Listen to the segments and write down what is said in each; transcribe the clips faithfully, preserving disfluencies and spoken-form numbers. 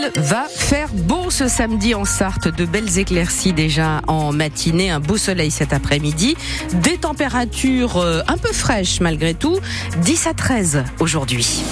Il va faire beau ce samedi en Sarthe, de belles éclaircies déjà en matinée, un beau soleil cet après-midi, des températures un peu fraîches malgré tout, dix à treize aujourd'hui.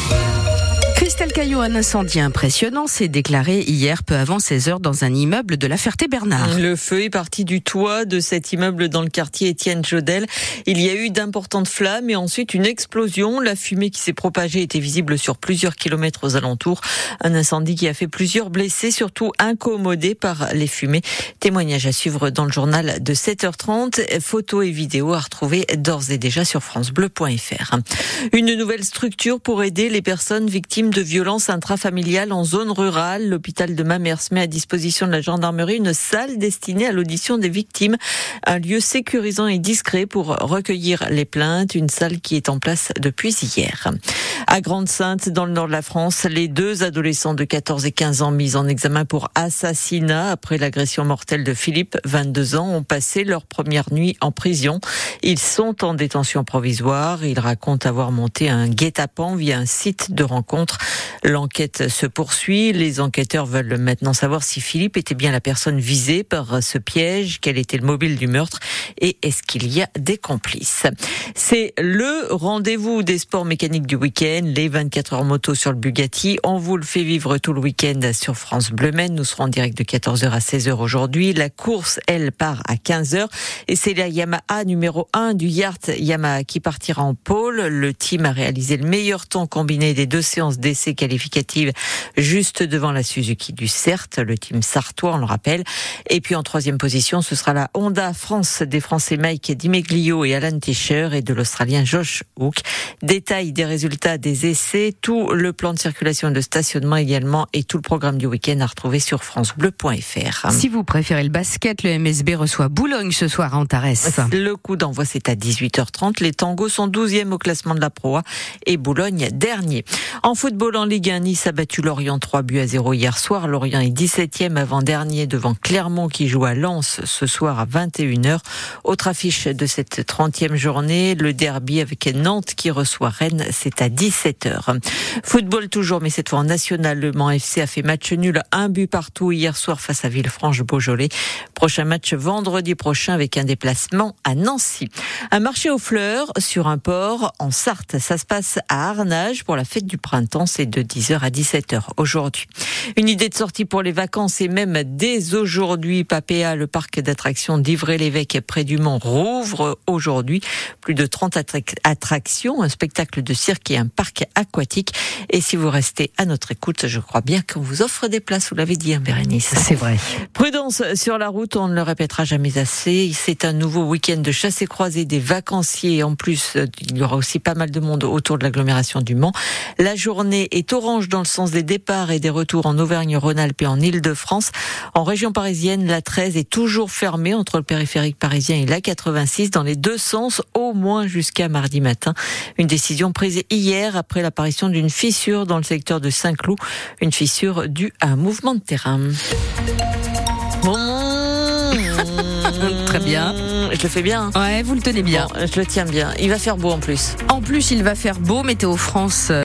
Christelle Caillot, un incendie impressionnant s'est déclaré hier peu avant seize heures dans un immeuble de la Ferté-Bernard. Le feu est parti du toit de cet immeuble dans le quartier Étienne Jodel. Il y a eu d'importantes flammes et ensuite une explosion. La fumée qui s'est propagée était visible sur plusieurs kilomètres aux alentours. Un incendie qui a fait plusieurs blessés, surtout incommodés par les fumées. Témoignage à suivre dans le journal de sept heures trente. Photos et vidéos à retrouver d'ores et déjà sur francebleu point f r. Une nouvelle structure pour aider les personnes victimes de violences intrafamiliales en zone rurale. L'hôpital de Mamers met à disposition de la gendarmerie une salle destinée à l'audition des victimes. Un lieu sécurisant et discret pour recueillir les plaintes. Une salle qui est en place depuis hier. À Grande-Synthe, dans le nord de la France, les deux adolescents de quatorze et quinze ans mis en examen pour assassinat après l'agression mortelle de Philippe, vingt-deux ans, ont passé leur première nuit en prison. Ils sont en détention provisoire. Ils racontent avoir monté un guet-apens via un site de rencontre. L'enquête se poursuit. Les enquêteurs veulent maintenant savoir si Philippe était bien la personne visée par ce piège, quel était le mobile du meurtre et est-ce qu'il y a des complices. C'est le rendez-vous des sports mécaniques du week-end, les vingt-quatre heures moto sur le Bugatti. On vous le fait vivre tout le week-end sur France Bleu Maine. Nous serons en direct de quatorze heures à seize heures aujourd'hui. La course, elle, part à quinze heures et c'est la Yamaha numéro un du Yard Yamaha qui partira en pôle. Le team a réalisé le meilleur temps combiné des deux séances d'essais qualificatives juste devant la Suzuki du Certes, le team sartois, on le rappelle. Et puis en troisième position, ce sera la Honda France des Français Mike Dimeglio et Alan Tischer et de l'Australien Josh Hook. Détail des résultats des essais, tout le plan de circulation et de stationnement également et tout le programme du week-end à retrouver sur francebleu point f r. Si vous préférez le basket, le M S B reçoit Boulogne ce soir à Antares. Le coup d'envoi, c'est à dix-huit heures trente. Les Tangos sont douzième au classement de la Pro A et Boulogne dernier. En football en Ligue un, Nice a battu Lorient trois buts à zéro hier soir. Lorient est dix-septième avant-dernier devant Clermont qui joue à Lens ce soir à vingt et une heures. Autre affiche de cette trentième journée, le derby avec Nantes qui reçoit Rennes, c'est à dix-sept heures. Football toujours, mais cette fois en national, Le Mans F C a fait match nul, un but partout hier soir face à Villefranche-Beaujolais. Prochain match vendredi prochain avec un déplacement à Nancy. Un marché aux fleurs sur un port en Sarthe. Ça se passe à Arnage pour la fête du printemps. C'est de dix heures à dix-sept heures aujourd'hui. Une idée de sortie pour les vacances et même dès aujourd'hui. Papéa, le parc d'attractions d'Ivray-l'Évêque près du Mont, rouvre aujourd'hui. Plus de trente attractions, un spectacle de cirque et un parc aquatique. Et si vous restez à notre écoute, je crois bien qu'on vous offre des places. Vous l'avez dit, hein, Bérénice. C'est vrai. Prudence sur la route, on ne le répétera jamais assez. C'est un nouveau week-end de chasse et croisée des vacanciers. En plus, il y aura aussi pas mal de monde autour de l'agglomération du Mans. La journée est orange dans le sens des départs et des retours en Auvergne-Rhône-Alpes et en Île-de-France. En région parisienne, la treize est toujours fermée entre le périphérique parisien et la quatre-vingt-six dans les deux sens, au moins jusqu'à mardi matin. Une décision prise hier après l'apparition d'une fissure dans le secteur de Saint-Cloud. Une fissure due à un mouvement de terrain. Très bien. Je le fais bien. Ouais, vous le tenez bien. Bon, je le tiens bien. Il va faire beau en plus. En plus, il va faire beau. Météo France